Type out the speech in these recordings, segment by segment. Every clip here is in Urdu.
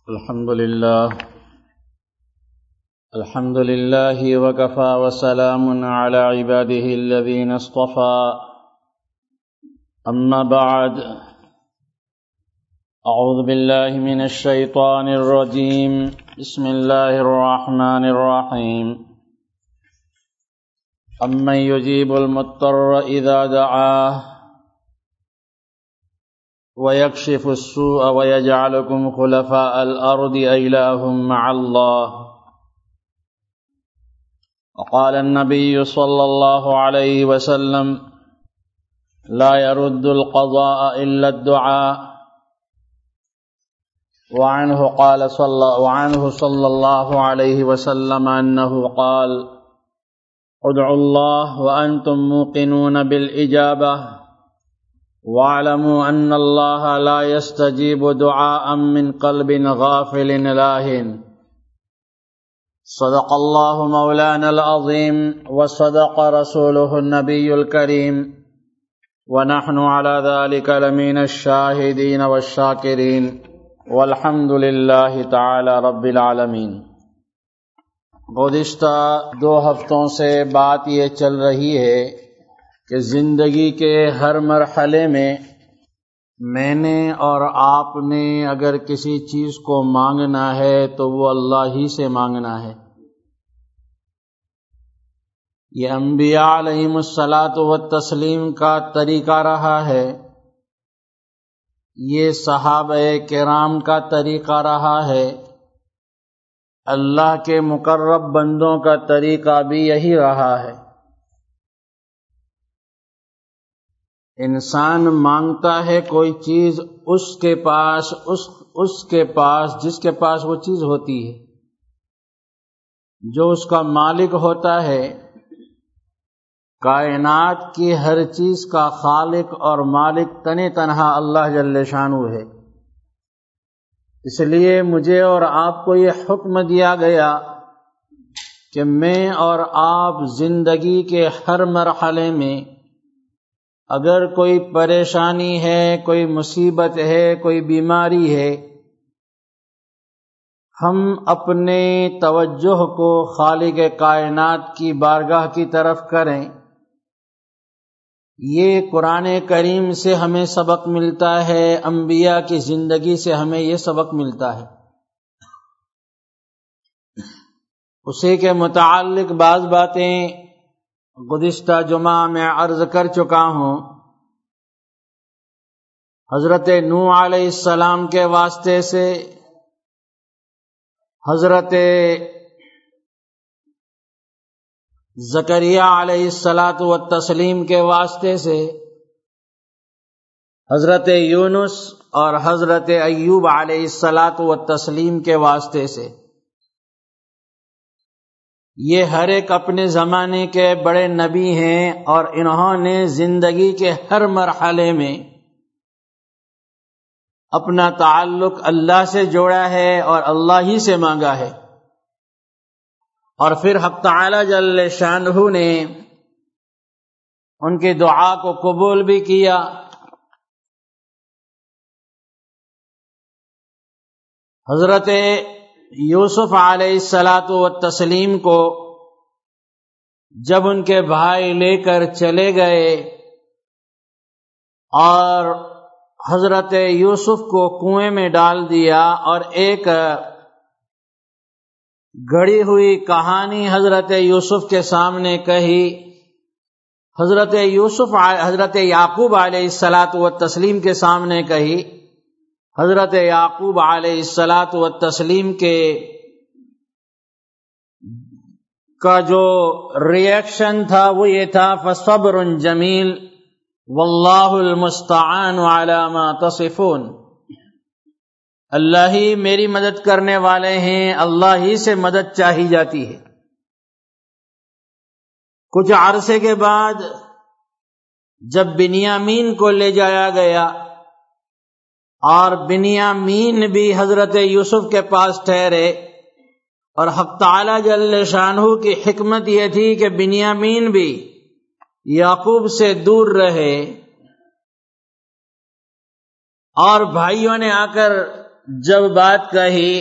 الحمد لله وكفى وسلام على عباده الذين اصطفى أما بعد أعوذ بالله من الشيطان الرجيم بسم الله الرحمن الرحيم أمن يجيب المضطر إذا دعاه ويكشف السوء ويجعلكم خلفاء الأرض أإله مع الله وقال النبي صلى الله عليه وسلم لا يرد القضاء إلا الدعاء وعنه صلى الله عليه وسلم أنه قال ادعوا الله وأنتم موقنون بالإجابة واعلموا ان الله لا يستجيب دعاء من قلب غافل لاهٍ صدق الله مولانا العظيم وصدق رسوله النبي الكريم ونحن على ذلك لمن الشاهدين والشاكرين والحمد لله تعالى رب العالمين۔ گزشتہ 2 ہفتوں سے بات یہ چل رہی ہے کہ زندگی کے ہر مرحلے میں نے اور آپ نے اگر کسی چیز کو مانگنا ہے تو وہ اللہ ہی سے مانگنا ہے۔ یہ انبیاء علیہم الصلاۃ والتسلیم کا طریقہ رہا ہے، یہ صحابہ کرام کا طریقہ رہا ہے، اللہ کے مقرب بندوں کا طریقہ بھی یہی رہا ہے۔ انسان مانگتا ہے کوئی چیز اس کے پاس جس کے پاس وہ چیز ہوتی ہے، جو اس کا مالک ہوتا ہے۔ کائنات کی ہر چیز کا خالق اور مالک تنہا اللہ جل شانہ ہے۔ اس لیے مجھے اور آپ کو یہ حکم دیا گیا کہ میں اور آپ زندگی کے ہر مرحلے میں اگر کوئی پریشانی ہے، کوئی مصیبت ہے، کوئی بیماری ہے، ہم اپنے توجہ کو خالق کائنات کی بارگاہ کی طرف کریں۔ یہ قرآن کریم سے ہمیں سبق ملتا ہے، انبیاء کی زندگی سے ہمیں یہ سبق ملتا ہے۔ اسی کے متعلق بعض باتیں گزشتہ جمعہ میں عرض کر چکا ہوں۔ حضرت نوح علیہ السلام کے واسطے سے، حضرت زکریا علیہ الصلاۃ والتسلیم کے واسطے سے، حضرت یونس اور حضرت ایوب علیہ الصلاۃ والتسلیم کے واسطے سے، یہ ہر ایک اپنے زمانے کے بڑے نبی ہیں اور انہوں نے زندگی کے ہر مرحلے میں اپنا تعلق اللہ سے جوڑا ہے اور اللہ ہی سے مانگا ہے، اور پھر حق تعالی جل شانہ نے ان کی دعا کو قبول بھی کیا۔ حضرت یوسف علیہ الصلاۃ والتسلیم کو جب ان کے بھائی لے کر چلے گئے اور حضرت یوسف کو کنویں میں ڈال دیا، اور ایک گڑی ہوئی کہانی حضرت یوسف کے سامنے کہی، حضرت یعقوب علیہ الصلاۃ والتسلیم کے سامنے کہی۔ حضرت یعقوب علیہ الصلاۃ والتسلیم کا جو ریئیکشن تھا وہ یہ تھا فصبر جمیل واللہ المستعان علی ما تصفون، اللہ ہی میری مدد کرنے والے ہیں، اللہ ہی سے مدد چاہی جاتی ہے۔ کچھ عرصے کے بعد جب بنیامین کو لے جایا گیا اور بنیامین بھی حضرت یوسف کے پاس ٹھہرے، اور حق تعالی جل شانہ کی حکمت یہ تھی کہ بنیامین بھی یعقوب سے دور رہے، اور بھائیوں نے آ کر جب بات کہی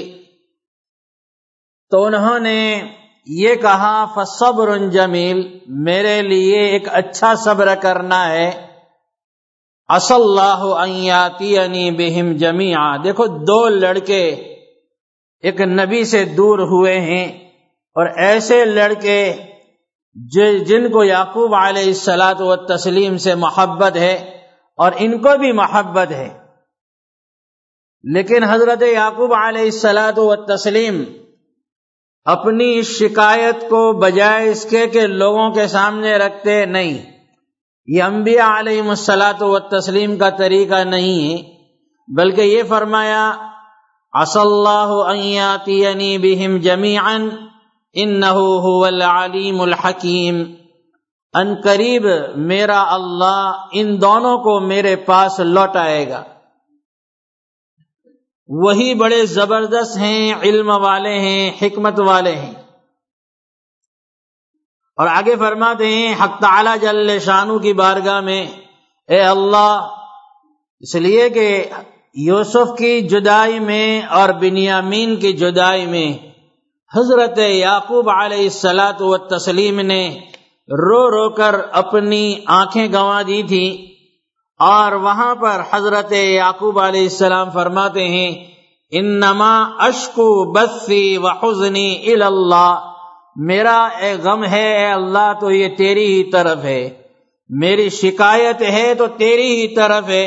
تو انہوں نے یہ کہا فصبر جمیل، میرے لیے ایک اچھا صبر کرنا ہے، عسى اللہ ان یاتینی بہم جمیعا۔ دیکھو دو لڑکے ایک نبی سے دور ہوئے ہیں، اور ایسے لڑکے جن کو یعقوب علیہ الصلاۃ والتسلیم سے محبت ہے اور ان کو بھی محبت ہے، لیکن حضرت یعقوب علیہ الصلاۃ والتسلیم اپنی شکایت کو بجائے اس کے کہ لوگوں کے سامنے رکھتے نہیں، یہ انبیاء علیہم الصلاۃ والتسلیم کا طریقہ نہیں ہے، بلکہ یہ فرمایا عسى اللہ ان یاتینی بہم جمیعا انہ هو العلیم الحکیم، ان قریب میرا اللہ ان دونوں کو میرے پاس لوٹائے گا، وہی بڑے زبردست ہیں، علم والے ہیں، حکمت والے ہیں۔ اور آگے فرماتے ہیں حق تعالی جل شانہ کی بارگاہ میں، اے اللہ، اس لیے کہ یوسف کی جدائی میں اور بنیامین کی جدائی میں حضرت یعقوب علیہ الصلاۃ والتسلیم نے رو رو کر اپنی آنکھیں گنوا دی تھی، اور وہاں پر حضرت یعقوب علیہ السلام فرماتے ہیں انما اشکو بثی وحزنی الی اللہ، میرا اے غم ہے اے اللہ تو یہ تیری ہی طرف ہے، میری شکایت ہے تو تیری ہی طرف ہے،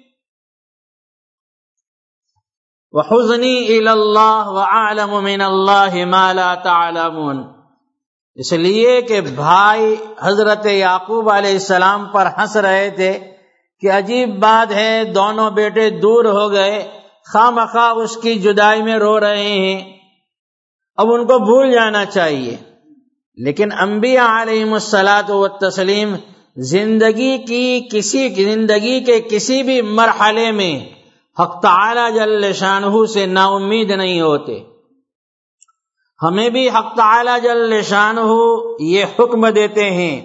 وحزنی الی اللہ واعلم من اللہ ما لا تعلمون، اس لیے کہ بھائی حضرت یعقوب علیہ السلام پر ہنس رہے تھے کہ عجیب بات ہے، دونوں بیٹے دور ہو گئے، خواہ مخواہ اس کی جدائی میں رو رہے ہیں، اب ان کو بھول جانا چاہیے۔ لیکن انبیاء علیہم الصلاۃ والتسلیم زندگی کے کسی بھی مرحلے میں حق تعالی جل شانہ سے نا امید نہیں ہوتے۔ ہمیں بھی حق تعالی جل شانہ یہ حکم دیتے ہیں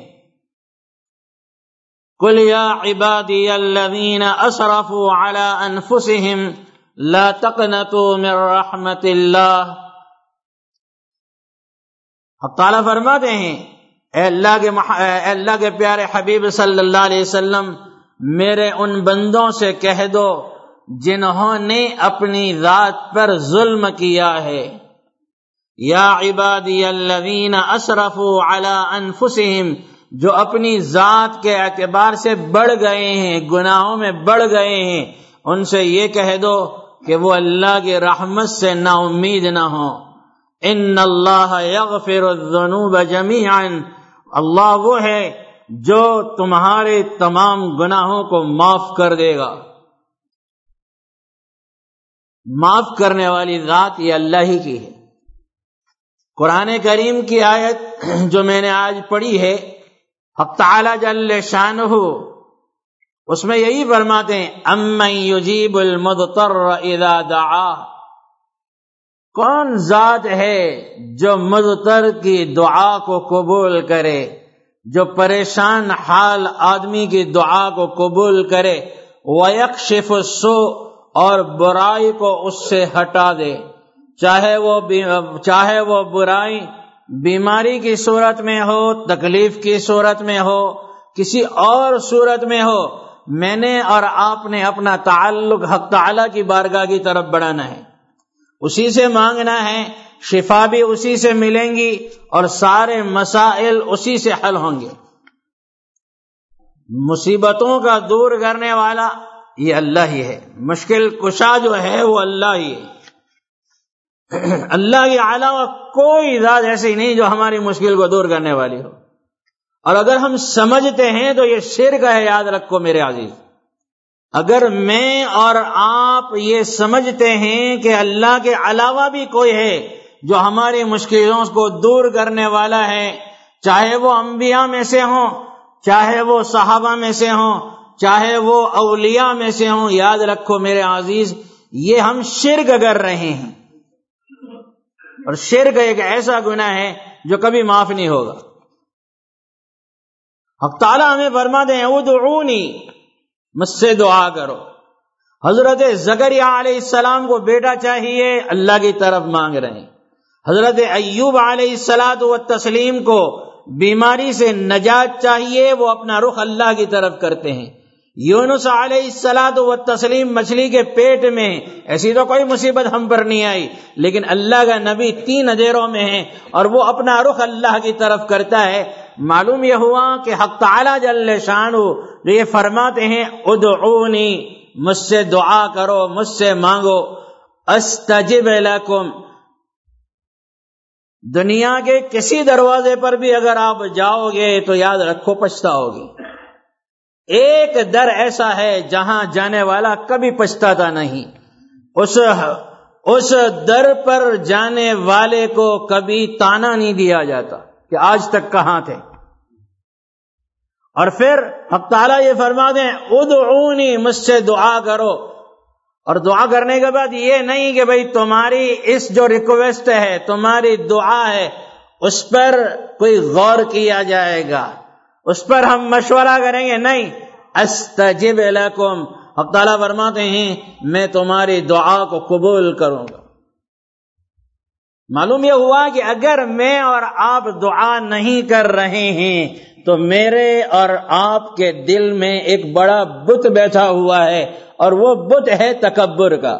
قل یا عبادی الذین اسرفوا علی انفسہم لا تقنطوا من رحمت اللہ، حق تعالیٰ فرماتے ہیں اے اللہ کے پیارے حبیب صلی اللہ علیہ وسلم، میرے ان بندوں سے کہہ دو جنہوں نے اپنی ذات پر ظلم کیا ہے، یا عبادی الذین اسرفوا علی انفسہم، جو اپنی ذات کے اعتبار سے بڑھ گئے ہیں، گناہوں میں بڑھ گئے ہیں، ان سے یہ کہہ دو کہ وہ اللہ کی رحمت سے نا امید نہ ہوں۔ ان اللہ یغفر الذنوب جمیعا، اللہ وہ ہے جو تمہارے تمام گناہوں کو معاف کر دے گا، معاف کرنے والی ذات یہ اللہ ہی کی ہے۔ قرآن کریم کی آیت جو میں نے آج پڑھی ہے، حق تعالی جل شانہ اس میں یہی فرماتے ہیں امن یجیب المضطر اذا دعا، کون ذات ہے جو مضطر کی دعا کو قبول کرے، جو پریشان حال آدمی کی دعا کو قبول کرے، وَيَكْشِفُ السُّوءَ، اور برائی کو اس سے ہٹا دے، چاہے وہ برائی بیماری کی صورت میں ہو، تکلیف کی صورت میں ہو، کسی اور صورت میں ہو، میں نے اور آپ نے اپنا تعلق حق تعالی کی بارگاہ کی طرف بڑھانا ہے، اسی سے مانگنا ہے، شفا بھی اسی سے ملیں گی اور سارے مسائل اسی سے حل ہوں گے۔ مصیبتوں کا دور کرنے والا یہ اللہ ہی ہے، مشکل کشا جو ہے وہ اللہ ہی ہے، اللہ کے علاوہ کوئی ذات ایسی نہیں جو ہماری مشکل کو دور کرنے والی ہو، اور اگر ہم سمجھتے ہیں تو یہ شرک ہے، یاد رکھو میرے عزیز، اگر میں اور آپ یہ سمجھتے ہیں کہ اللہ کے علاوہ بھی کوئی ہے جو ہماری مشکلوں کو دور کرنے والا ہے، چاہے وہ انبیاء میں سے ہوں، چاہے وہ صحابہ میں سے ہوں، چاہے وہ اولیاء میں سے ہوں، یاد رکھو میرے عزیز یہ ہم شرک کر رہے ہیں، اور شرک ایک ایسا گناہ ہے جو کبھی معاف نہیں ہوگا۔ حق تعالیٰ ہمیں فرماتے ہیں ادعونی، مجھ سے دعا کرو، حضرت زکریا علیہ السلام کو بیٹا چاہیے، اللہ کی طرف مانگ رہے ہیں۔ حضرت ایوب علیہ الصلاۃ والتسلیم کو بیماری سے نجات چاہیے، وہ اپنا رخ اللہ کی طرف کرتے ہیں۔ یونس علیہ الصلاۃ والتسلیم مچھلی کے پیٹ میں، ایسی تو کوئی مصیبت ہم پر نہیں آئی، لیکن اللہ کا نبی 3 اندھیروں میں ہے اور وہ اپنا رخ اللہ کی طرف کرتا ہے۔ معلوم یہ ہوا کہ حق تعالی جل شانہ جو یہ فرماتے ہیں ادعونی، مجھ سے دعا کرو، مجھ سے مانگو، استجب لکم، دنیا کے کسی دروازے پر بھی اگر آپ جاؤ گے تو یاد رکھو پچھتاؤ گے۔ ایک در ایسا ہے جہاں جانے والا کبھی پچھتاتا نہیں، اس در پر جانے والے کو کبھی تانا نہیں دیا جاتا کہ آج تک کہاں تھے۔ اور پھر حق تعالیٰ یہ فرماتے ہیں ادعونی، مجھ سے دعا کرو، اور دعا کرنے کے بعد یہ نہیں کہ بھئی تمہاری اس جو ریکویسٹ ہے، تمہاری دعا ہے، اس پر کوئی غور کیا جائے گا، اس پر ہم مشورہ کریں گے، نہیں، استجب لکم، حق تعالیٰ فرماتے ہیں میں تمہاری دعا کو قبول کروں گا۔ معلوم یہ ہوا کہ اگر میں اور آپ دعا نہیں کر رہے ہیں تو میرے اور آپ کے دل میں ایک بڑا بت بیٹھا ہوا ہے، اور وہ بت ہے تکبر کا۔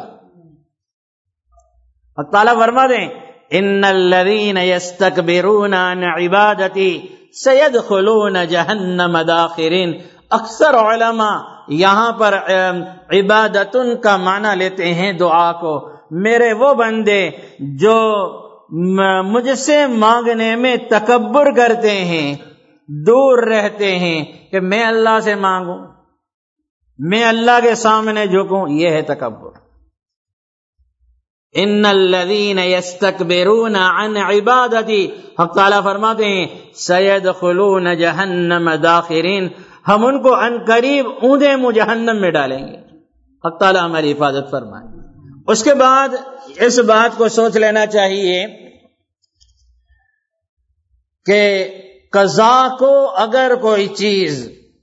حق تعالیٰ فرماتے ہیں ان الذین یستکبرون عن عبادتی سیدخلون جہنم داخرین۔ اکثر علماء یہاں پر عبادتن کا معنی لیتے ہیں دعا کو۔ میرے وہ بندے جو مجھ سے مانگنے میں تکبر کرتے ہیں، دور رہتے ہیں کہ میں اللہ سے مانگوں، میں اللہ کے سامنے جھکوں، یہ ہے تکبر۔ ان الذین یستکبرون عن عبادتی، حق تعالیٰ فرماتے ہیں سیدخلون جہنم داخرین، ہم ان کو عن قریب اونھے منہ جہنم میں ڈالیں گے۔ حق تعالیٰ ہماری حفاظت فرمائے۔ اس کے بعد اس بات کو سوچ لینا چاہیے کہ قضا کو اگر کوئی چیز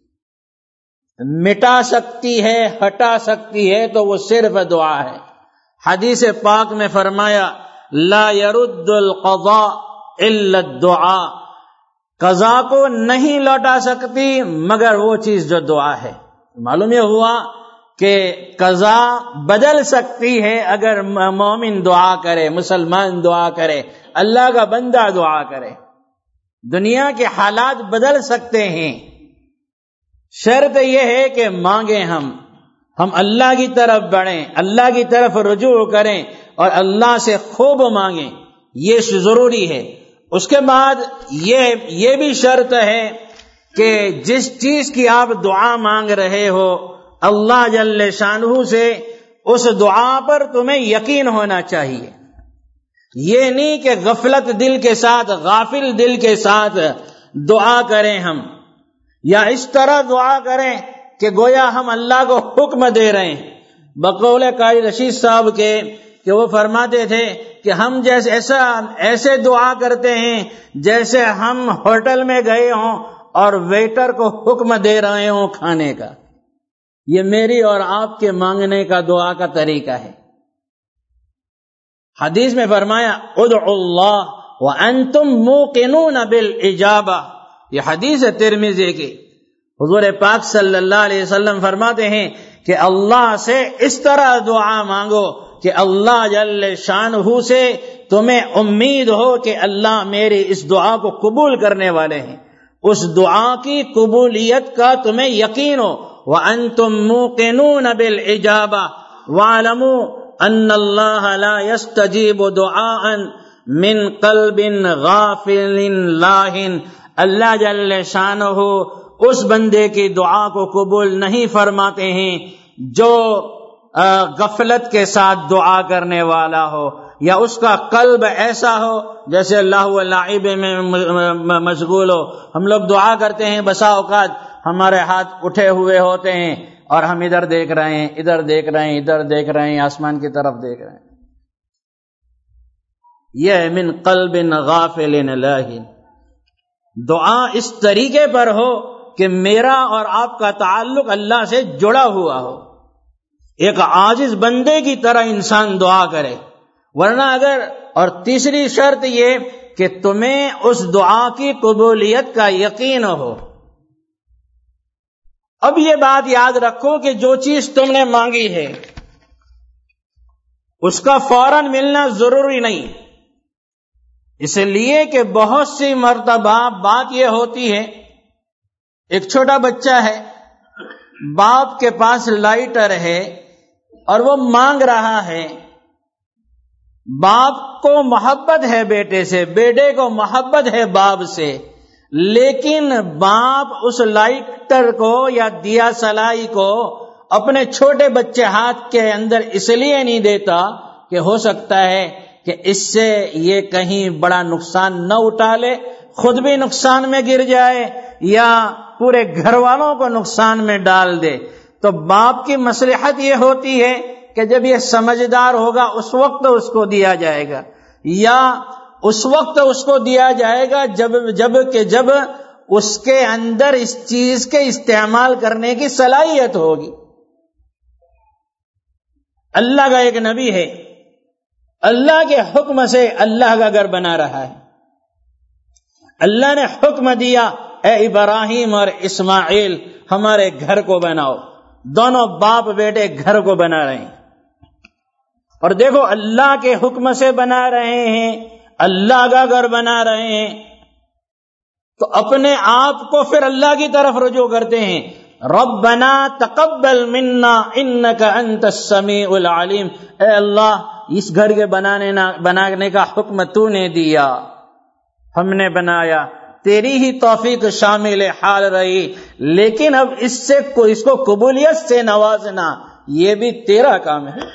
مٹا سکتی ہے، ہٹا سکتی ہے، تو وہ صرف دعا ہے۔ حدیث پاک میں فرمایا لا يرد القضاء الا الدعاء، قضا کو نہیں لوٹا سکتی مگر وہ چیز جو دعا ہے۔ معلوم یہ ہوا کہ قضا بدل سکتی ہے اگر مومن دعا کرے، مسلمان دعا کرے، اللہ کا بندہ دعا کرے۔ دنیا کے حالات بدل سکتے ہیں، شرط یہ ہے کہ مانگیں، ہم اللہ کی طرف بڑھیں، اللہ کی طرف رجوع کریں اور اللہ سے خوب مانگیں، یہ ضروری ہے۔ اس کے بعد یہ بھی شرط ہے کہ جس چیز کی آپ دعا مانگ رہے ہو اللہ جل شانہ سے، اس دعا پر تمہیں یقین ہونا چاہیے۔ یہ نہیں کہ غفلت دل کے ساتھ، غافل دل کے ساتھ دعا کریں ہم، یا اس طرح دعا کریں کہ گویا ہم اللہ کو حکم دے رہے ہیں۔ بقول قاری رشید صاحب کے کہ وہ فرماتے تھے کہ ہم ایسے دعا کرتے ہیں جیسے ہم ہوٹل میں گئے ہوں اور ویٹر کو حکم دے رہے ہوں کھانے کا۔ یہ میری اور آپ کے مانگنے کا دعا کا طریقہ ہے۔ حدیث میں فرمایا ادعوا اللہ وانتم موقنون بالاجابہ، یہ حدیث ہے ترمذی کی۔ حضور پاک صلی اللہ علیہ وسلم فرماتے ہیں کہ اللہ سے اس طرح دعا مانگو کہ اللہ جل شانہ سے تمہیں امید ہو کہ اللہ میری اس دعا کو قبول کرنے والے ہیں، اس دعا کی قبولیت کا تمہیں یقین ہو۔ وَأَنْتُمْ مُوقِنُونَ بِالْإِجَابَةِ وَاعْلَمُوا أَنَّ اللَّهَ لَا يَسْتَجِيبُ دُعَاءً مِّن قَلْبٍ غَافِلٍ لَاهٍ، اللہ جل شانہ اس بندے کی دعا کو قبول نہیں فرماتے ہیں جو غفلت کے ساتھ دعا کرنے والا ہو، یا اس کا قلب ایسا ہو جیسے اللہ لعب میں مشغول ہو۔ ہم لوگ دعا کرتے ہیں، بسا اوقات ہمارے ہاتھ اٹھے ہوئے ہوتے ہیں اور ہم ادھر دیکھ رہے ہیں، ادھر دیکھ رہے ہیں، ادھر دیکھ رہے ہیں، آسمان کی طرف دیکھ رہے ہیں۔ یہ من قلب غافل لاہ، دعا اس طریقے پر ہو کہ میرا اور آپ کا تعلق اللہ سے جڑا ہوا ہو۔ ایک عاجز بندے کی طرح انسان دعا کرے، ورنہ اور تیسری شرط یہ کہ تمہیں اس دعا کی قبولیت کا یقین ہو۔ اب یہ بات یاد رکھو کہ جو چیز تم نے مانگی ہے اس کا فوراً ملنا ضروری نہیں، اس لیے کہ بہت سی مرتبہ بات یہ ہوتی ہے، ایک چھوٹا بچہ ہے، باپ کے پاس لائٹر ہے اور وہ مانگ رہا ہے، باپ کو محبت ہے بیٹے سے، بیٹے کو محبت ہے باپ سے، لیکن باپ اس لائٹر کو یا دیا سلائی کو اپنے چھوٹے بچے ہاتھ کے اندر اس لیے نہیں دیتا کہ ہو سکتا ہے کہ اس سے یہ کہیں بڑا نقصان نہ اٹھا لے، خود بھی نقصان میں گر جائے یا پورے گھر والوں کو نقصان میں ڈال دے۔ تو باپ کی مصلحت یہ ہوتی ہے کہ جب یہ سمجھدار ہوگا اس وقت اس کو دیا جائے گا، یا اس وقت اس کو دیا جائے گا جب اس کے اندر اس چیز کے استعمال کرنے کی صلاحیت ہوگی۔ اللہ کا ایک نبی ہے، اللہ کے حکم سے اللہ کا گھر بنا رہا ہے۔ اللہ نے حکم دیا، اے ابراہیم اور اسماعیل ہمارے گھر کو بناؤ، دونوں باپ بیٹے گھر کو بنا رہے ہیں، اور دیکھو اللہ کے حکم سے بنا رہے ہیں، اللہ کا گھر بنا رہے ہیں، تو اپنے آپ کو پھر اللہ کی طرف رجوع کرتے ہیں، ربنا تقبل منا انک انت السمیع العلیم، اے اللہ اس گھر کے بنانے کا حکم تو نے دیا، ہم نے بنایا، تیری ہی توفیق شامل حال رہی، لیکن اب اس کو قبولیت سے نوازنا یہ بھی تیرا کام ہے،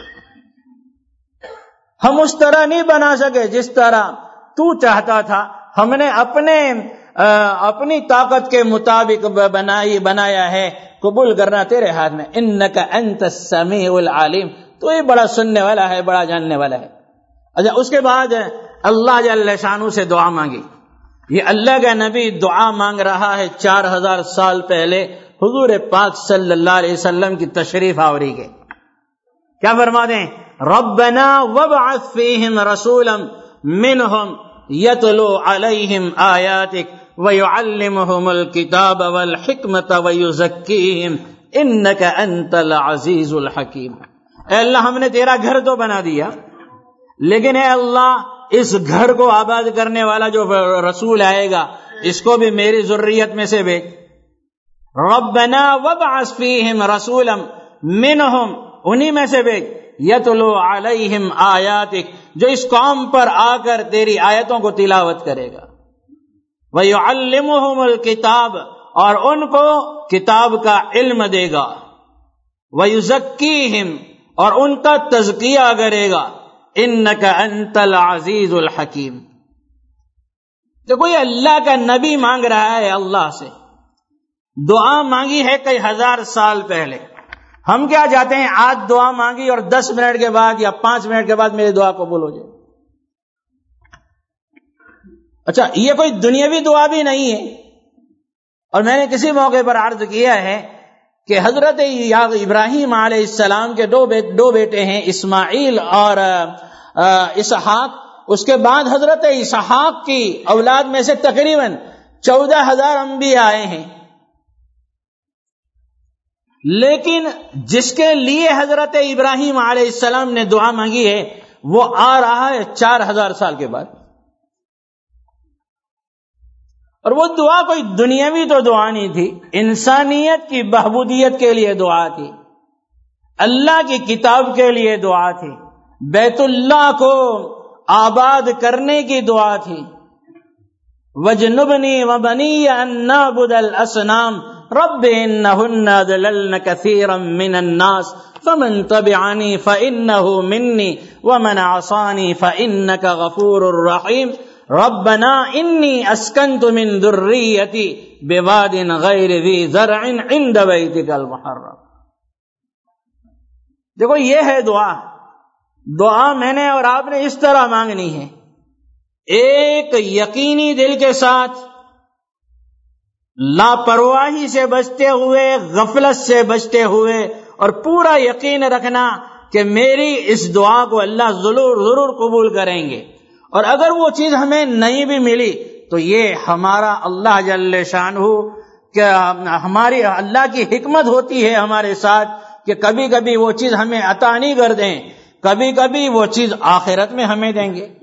ہم اس طرح نہیں بنا سکے جس طرح تو چاہتا تھا، ہم نے اپنی طاقت کے مطابق بنایا ہے، قبول کرنا تیرے ہاتھ میں، انک انت السمیع العلیم، تو یہ بڑا سننے والا ہے، بڑا جاننے والا ہے۔ اچھا، اس کے بعد اللہ جل شانہ سے دعا مانگی۔ یہ اللہ کا نبی دعا مانگ رہا ہے 4000 سال پہلے حضور پاک صلی اللہ علیہ وسلم کی تشریف آوری کے۔ کیا فرماتے ہیں؟ ربنا وابعث فیہم رسولا منہم یتلو علیہم آیاتک ویعلمہم الکتاب والحکمت ویزکیہم انک انت العزیز الحکیم۔ اے اللہ، ہم نے تیرا گھر تو بنا دیا، لیکن اے اللہ اس گھر کو آباد کرنے والا جو رسول آئے گا اس کو بھی میری ذریت میں سے بھیج۔ ربنا وابعث فیہم رسولا منہم، انہی میں سے بھیج، یتلو علیہم آیاتک، جو اس قوم پر آ کر تیری آیتوں کو تلاوت کرے گا، ویعلمہم الکتاب، اور ان کو کتاب کا علم دے گا، ویزکیہم، اور ان کا تزکیہ کرے گا، انک انت العزیز الحکیم۔ تو کوئی اللہ کا نبی مانگ رہا ہے اللہ سے، دعا مانگی ہے کئی ہزار سال پہلے، ہم کیا چاہتے ہیں آج دعا مانگی اور 10 منٹ کے بعد یا 5 منٹ کے بعد میری دعا قبول ہو جائے۔ اچھا، یہ کوئی دنیاوی دعا بھی نہیں ہے، اور میں نے کسی موقع پر عرض کیا ہے کہ حضرت ابراہیم علیہ السلام کے دو بیٹے ہیں، اسماعیل اور اسحاق، اس کے بعد حضرت اسحاق کی اولاد میں سے تقریباً 14,000 انبیاء آئے ہیں، لیکن جس کے لیے حضرت ابراہیم علیہ السلام نے دعا مانگی ہے وہ آ رہا ہے 4000 سال کے بعد، اور وہ دعا کوئی دنیاوی تو دعا نہیں تھی، انسانیت کی بہبودیت کے لیے دعا تھی، اللہ کی کتاب کے لیے دعا تھی، بیت اللہ کو آباد کرنے کی دعا تھی، وَجْنُبْنِي وَبَنِيَّ أَن نَّعْبُدَ الْأَصْنَامَ رَبِّ إِنَّهُنَّ أَضْلَلْنَ كَثِيرًا مِّنَ النَّاسِ فَمَن تَبِعَنِي فَإِنَّهُ مِنِّي وَمَنْ عَصَانِي فَإِنَّكَ غَفُورٌ رَّحِيمٌ رَبَّنَا إِنِّي أَسْكَنْتُ مِن ذُرِّيَّتِي بِوَادٍ غَيْرِ ذِي زَرْعٍ عِندَ بَيْتِكَ الْمُحَرَّمِ۔ دیکھو، یہ ہے دعا میں نے اور آپ نے اس طرح مانگنی ہے، ایک یقینی دل کے ساتھ، لاپرواہی سے بچتے ہوئے، غفلت سے بچتے ہوئے، اور پورا یقین رکھنا کہ میری اس دعا کو اللہ ضرور قبول کریں گے، اور اگر وہ چیز ہمیں نہیں بھی ملی تو یہ ہمارا اللہ جل شانہ کہ ہماری اللہ کی حکمت ہوتی ہے ہمارے ساتھ کہ کبھی کبھی وہ چیز ہمیں عطا نہیں کر دیں، کبھی کبھی وہ چیز آخرت میں ہمیں دیں گے۔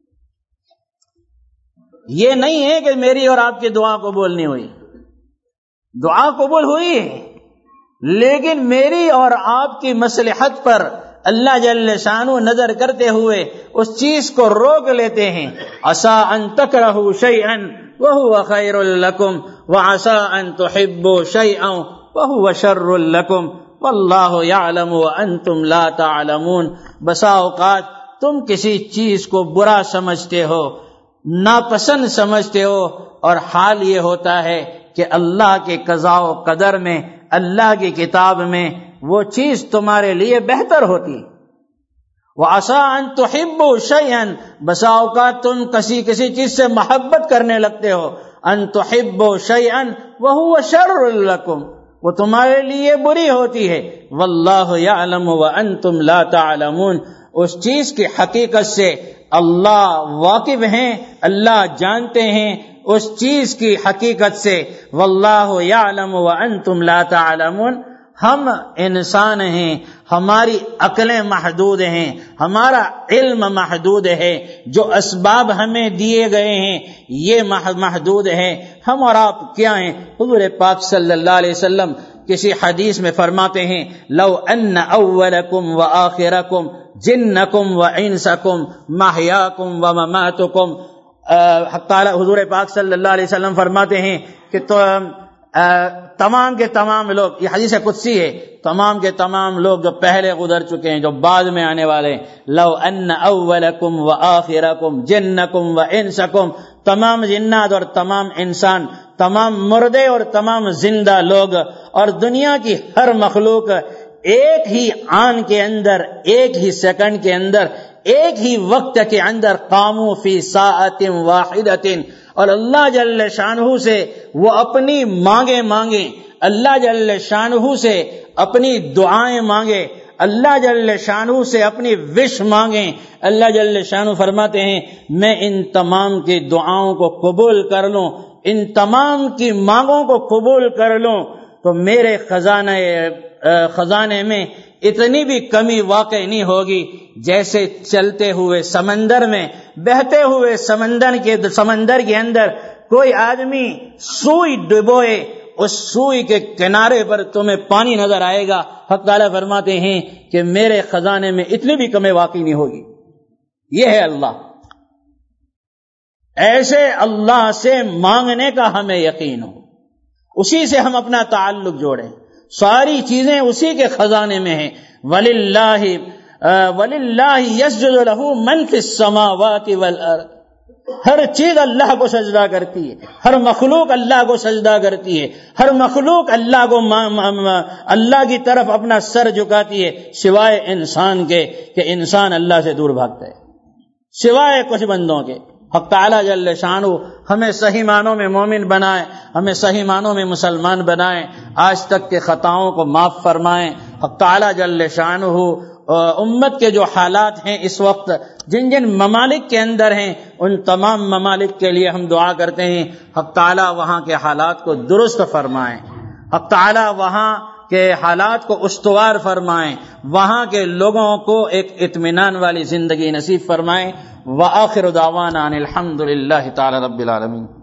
یہ نہیں ہے کہ میری اور آپ کی دعا قبول نہیں ہوئی، دعا قبول ہوئی ہے، لیکن میری اور آپ کی مصلحت پر اللہ جل شانہ نظر کرتے ہوئے اس چیز کو روک لیتے ہیں۔ عسى ان تکرہوا شیئا وهو خیر لکم وعسى ان تحبوا شیئا وهو شر لکم واللہ یعلم وانتم لا تعلمون۔ بسا اوقات تم کسی چیز کو برا سمجھتے ہو، ناپسند سمجھتے ہو، اور حال یہ ہوتا ہے کہ اللہ کے قضاء و قدر میں، اللہ کی کتاب میں وہ چیز تمہارے لیے بہتر ہوتی۔ وَعَسَىٰ أَن تُحِبُّوا شَيْئًا، بسا اوقات تم کسی چیز سے محبت کرنے لگتے ہو، أَن تُحِبُّوا شَيْئًا وَهُوَ شَرٌّ لَكُمْ، وہ تمہارے لیے بری ہوتی ہے۔ وَاللَّهُ يَعْلَمُ وَأَنْتُمْ لَا تَعْلَمُونَ، اس چیز کی حقیقت سے اللہ واقف ہیں، اللہ جانتے ہیں اس چیز کی حقیقت سے۔ واللہ یعلم وانتم لا تعلمون، ہم انسان ہیں، ہماری عقلیں محدود ہیں، ہمارا علم محدود ہے، جو اسباب ہمیں دیے گئے ہیں یہ محدود ہیں، ہم اور آپ کیا ہیں؟ حضور پاک صلی اللہ علیہ وسلم کسی حدیث میں فرماتے ہیں لو ان اولکم وآخرکم جنکم وانسکم محیاکم ومماتکم، حضور پاک صلی اللہ علیہ وسلم فرماتے ہیں کہ تمام کے تمام لوگ، یہ حدیث قدسی ہے، تمام کے تمام لوگ جو پہلے گزر چکے ہیں، جو بعد میں آنے والے ہیں، لو ان اولکم وآخرکم جنکم وانسکم، تمام جنات اور تمام انسان، تمام مردے اور تمام زندہ لوگ اور دنیا کی ہر مخلوق ایک ہی آن کے اندر، ایک ہی سیکنڈ کے اندر، ایک ہی وقت کے اندر قاموا فی ساعۃ واحدۃ، اور اللہ جل شانہ سے وہ اپنی مانگیں، اللہ جل شانہ سے اپنی دعائیں مانگے، اللہ جل شانہ سے اپنی وش مانگیں۔ اللہ جل شانہ فرماتے ہیں میں ان تمام کی دعاؤں کو قبول کر لوں، ان تمام کی مانگوں کو قبول کر لوں تو میرے خزانے میں اتنی بھی کمی واقع نہیں ہوگی، جیسے چلتے ہوئے سمندر میں، بہتے ہوئے سمندر کے اندر کوئی آدمی سوئی ڈبوئے، اس سوئی کے کنارے پر تمہیں پانی نظر آئے گا۔ حق تعالیٰ فرماتے ہیں کہ میرے خزانے میں اتنی بھی کمی واقع نہیں ہوگی۔ یہ ہے اللہ، ایسے اللہ سے مانگنے کا ہمیں یقین ہو، اسی سے ہم اپنا تعلق جوڑیں، ساری چیزیں اسی کے خزانے میں ہیں۔ وَلِلَّهِ يَسْجُدُ لَهُ مَنْ فِي السَّمَاوَاتِ وَالْأَرْضِ، ہر چیز اللہ کو سجدہ کرتی ہے، ہر مخلوق اللہ کو سجدہ کرتی ہے، ہر مخلوق اللہ کی طرف اپنا سر جھکاتی ہے، سوائے انسان کے کہ انسان اللہ سے دور بھاگتا ہے، سوائے کچھ بندوں کے۔ حق تعالیٰ جل شانہ ہمیں صحیح معنوں میں مومن بنائے، ہمیں صحیح معنوں میں مسلمان بنائے، آج تک کے خطاؤں کو معاف فرمائیں۔ حق تعالیٰ جل شانہ امت کے جو حالات ہیں اس وقت، جن جن ممالک کے اندر ہیں، ان تمام ممالک کے لیے ہم دعا کرتے ہیں حق تعالیٰ وہاں کے حالات کو درست فرمائیں، حق تعالیٰ وہاں کے حالات کو استوار فرمائیں، وہاں کے لوگوں کو ایک اطمینان والی زندگی نصیب فرمائیں۔ وآخر دعوانا ان الحمد للہ تعالی رب العالمین۔